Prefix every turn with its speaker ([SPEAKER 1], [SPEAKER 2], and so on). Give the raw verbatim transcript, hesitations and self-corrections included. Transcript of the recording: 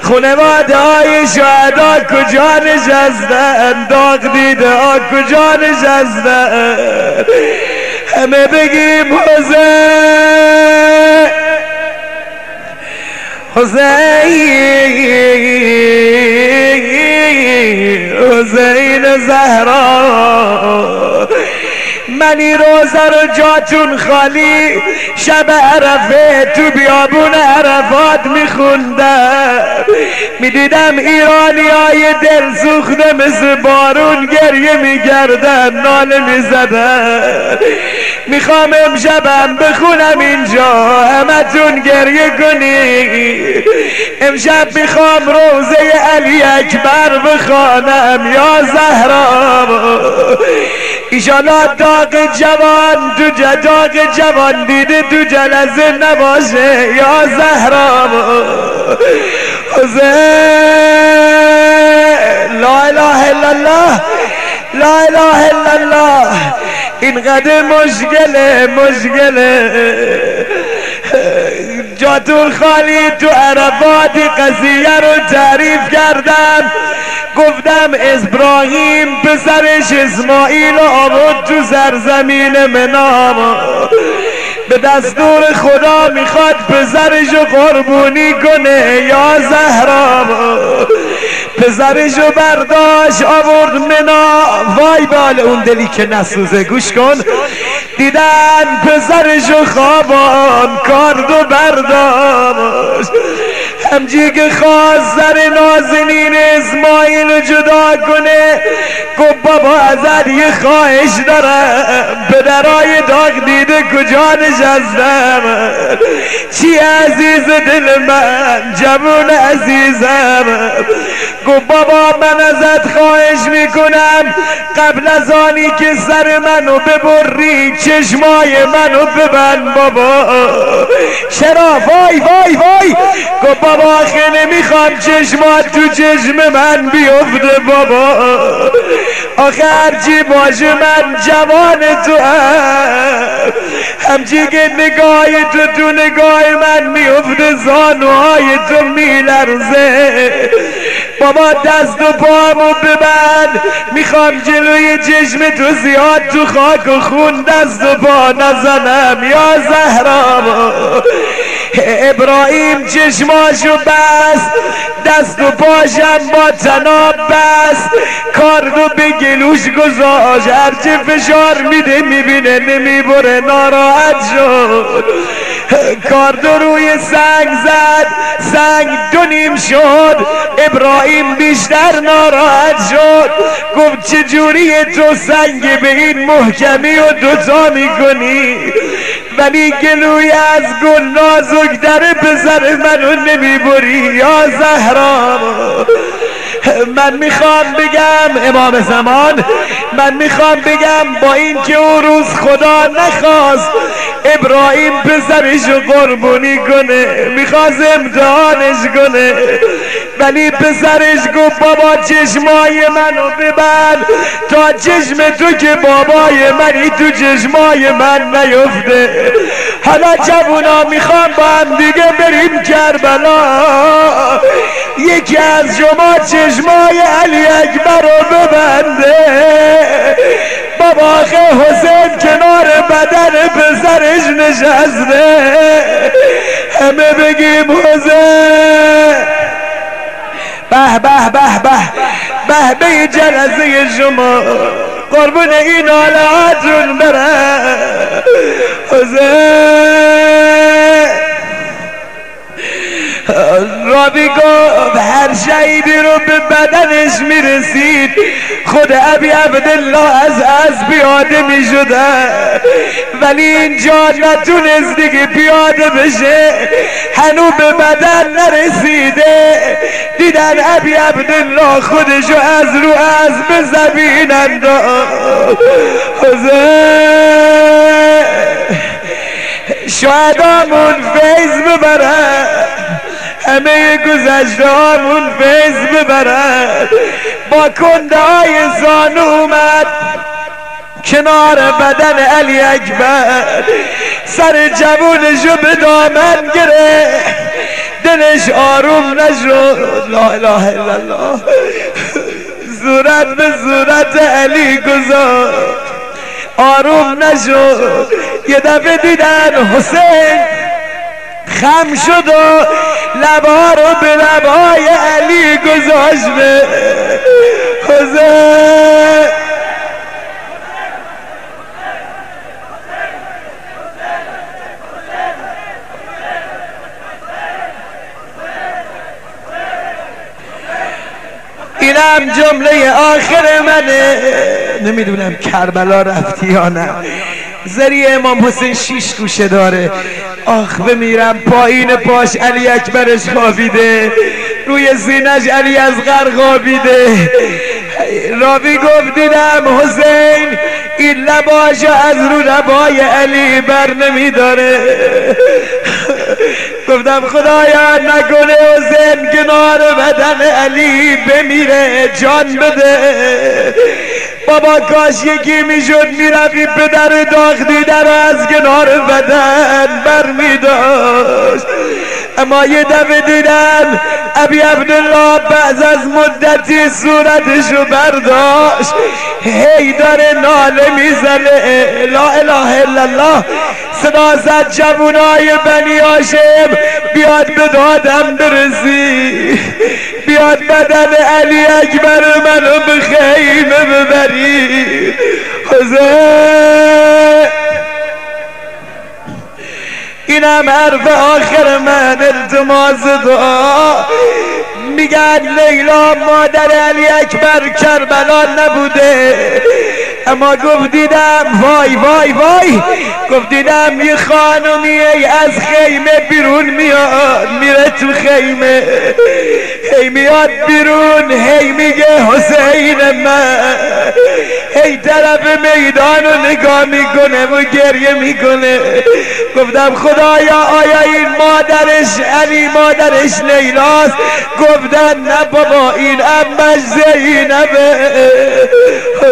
[SPEAKER 1] خانواده های شهدا کجا نشستن؟ داغ دیده ها کجا نشستن؟ همه بگیم حسین حسین حسین زهرا. من این روزه رو جاتون خالی شب عرفه تو بیابون عرفات میخوندم، میدیدم ایرانی های دل سوخته مثل بارون گریه میگردن، ناله میزدن. میخوام امشبم بخونم اینجا همتون گریه کنی. امشب میخوام روزه علی اکبر بخوانم یا زهرا. ایشالا داغ جوان تو داغ جوان دیده تو جلسه نباشه یا زهرا. حسین لا اله الا الله لا اله الا الله. اینقدر مشکله مشکله جاتون خالی تو عرفات قضیه رو تعریف کردم. گفتم ابراهیم پسرش اسماعیل آورد تو سرزمین منام، به دستور خدا میخواد پسرشو قربونی کنه یا زهرا. پسرشو برداشت آورد منا. وای بال اون دلی که نسوزه، گوش کن. دیدن پسرشو خوابان کارد و برداشت، همجی که خواست سر نازنین اسماعیل جدا کنه. گفت بابا ازت یه خواهش دارم، پدرای داغ دیده کجا نشستم؟ چی عزیز دل من جوون عزیزم؟ گفت بابا من ازت خواهش میکنم قبل از آنی که سر منو ببری چشمای منو ببند بابا. چرا؟ وای وای وای. گفت بابا آخه نمیخوام چشمات تو چشم من بیفته بابا. آخه هرچی باشه من جوان تو هم، همچی که نگاه تو تو نگاه من میفته زانوهای تو میلرزه. بابا دست و پامو ببند، میخوام جلوی چشم تو زیاد تو خاک و خون دست و پا نزنم یا زهرا. ابراهیم چشماشو بست، دست و پاشم با تناب بست، کاردو به گلوش گذاشت. هرچه فشار میده میبینه نمیبره، ناراحت شد. کاردو روی سنگ زد، سنگ دو نیم شد. ابراهیم بیشتر ناراحت شد. گفت چجوری تو سنگ به این محکمی و دوتا میکنی؟ ولی گلوی از گل نازک‌تر پسر منو نمیبری یا زهرا. من میخوام بگم امام زمان، من میخوام بگم با این که اون روز خدا نخواست ابراهیم پسرشو قربونی کنه، میخواست امتحانش کنه، ولی پسرش گفت بابا چشمای منو ببند تا چشم تو که بابای منی تو چشمای من نیفته. حالا جوونا میخوام با هم دیگه بریم کربلا، یکی از شما چشمای علی اکبر رو ببنده. بابا آخه حسین کنار بدن پسرش نشسته، همه بگیم حسین. به به به به به به جلسه شما قربون این آلهاتون برم. حسین رابی گفت هر شهیدی رو به بدنش میرسید خود ابی عبدالله از از پیاده میشده، ولی اینجا نتونست دیگه پیاده بشه، هنو به بدن نرسیده. دیدن ابی عبدالله خودشو از رو از به زمین انداخت. شهدامون فیض ببرن، همه گذشته هامون فیض ببرن. با کنده های زانو اومد کنار بدن علی اکبر، سر جوونشو به دامن گرفت. دلش آروم نشد. لا اله الا الله. صورت به صورت علی گذاشت آروم نشد. یه دفعه دیدن حسین خم شد و لبا رو به لبای علی گذاشت. به حسین اینم جمله آخر منه. نمیدونم کربلا رفتی یا نه. زری امام حسین شیش گوشه داره. آخ بمیرم پایین پاش علی اکبرش خوابیده، روی سینش علی اصغر خوابیده. راوی گفت دیدم حسین این لباشو از رو لبای علی بر نمیداره. گفتم خدایا نکنه حسین کنار بدن علی بمیره، جان بده. بابا کاش یکی میشد میرفی پدر داغ دیده رو از کنار بدن بر میداشت. اما یه دفعه دیدم ابی عبدالله بعد از مدتی صورتشو برداشت، هی داره ناله میزنه. لا اله الا الله. صدا زد جوانای بنی هاشم بیاد به دادم برسی، بیاد بدن علی اکبر منو به خیمه ببری. حسین اینم حرف آخر من. التماس دعا. میگن لیلا مادر علی اکبر کربلا نبوده، اما گفت دیدم وای وای وای، گفت دیدم یه خانومیه از خیمه بیرون میاد میره تو خیمه، هی میاد بیرون هی میگه حسین من، هی طرف میدان رو نگاه میکنه و گریه میکنه. گفتم خدایا آیا این مادرش علی مادرش لیلاست؟ گفتن نه بابا این امش زینبه.